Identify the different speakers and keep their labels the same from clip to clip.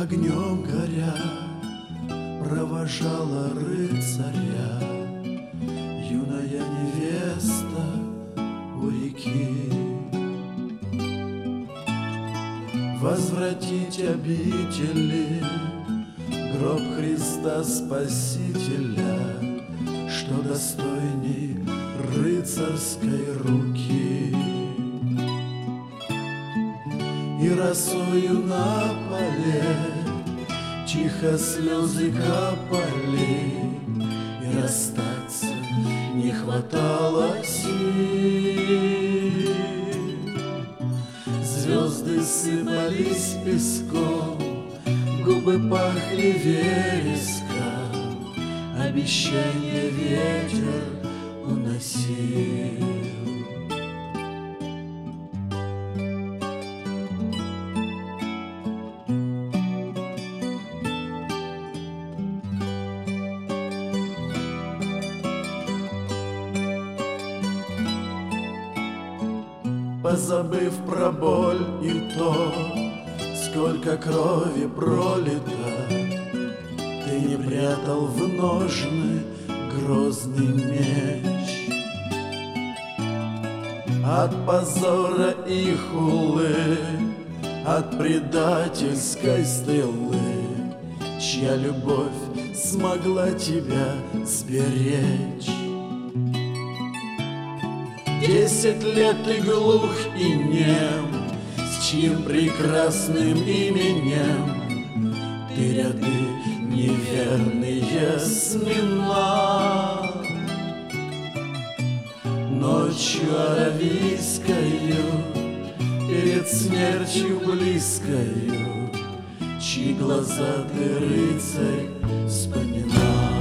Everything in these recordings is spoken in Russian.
Speaker 1: огнем горя провожала рыцаря юная невеста у реки. Возвратить обители гроб Христа Спасителя, что достойней рыцарской руки. И росою на поле тихо слезы капали, и расстаться не хватало сил. Звезды сыпались песком, губы пахли вереском, обещание ветер уносил. Позабыв про боль и то, сколько крови пролито, ты не прятал в ножны грозный меч. От позора и хулы, от предательской стрелы, чья любовь смогла тебя сберечь. 10 лет ты глух и нем, с чьим прекрасным именем ты ряды неверные сминал. Ночью аравийскою, перед смертью близкою, чьи глаза ты, рыцарь, вспоминал.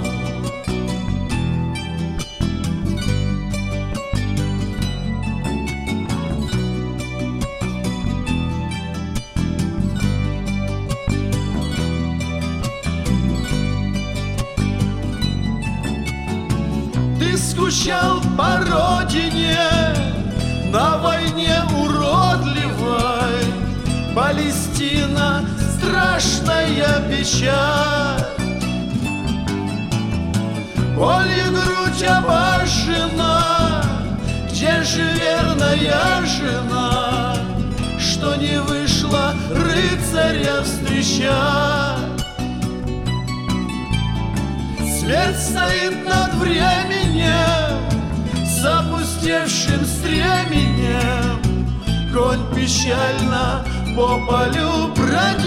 Speaker 1: Скучал по родине, на войне уродливой. Палестина — страшная печаль. Болью грудь обожжена, где же верная жена, что не вышла рыцаря встречать? Смерть стоит над временем, с опустевшим стременем. Конь печально по полю бродит,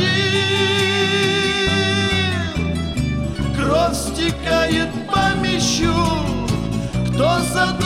Speaker 1: кровь стекает по мечу. Кто за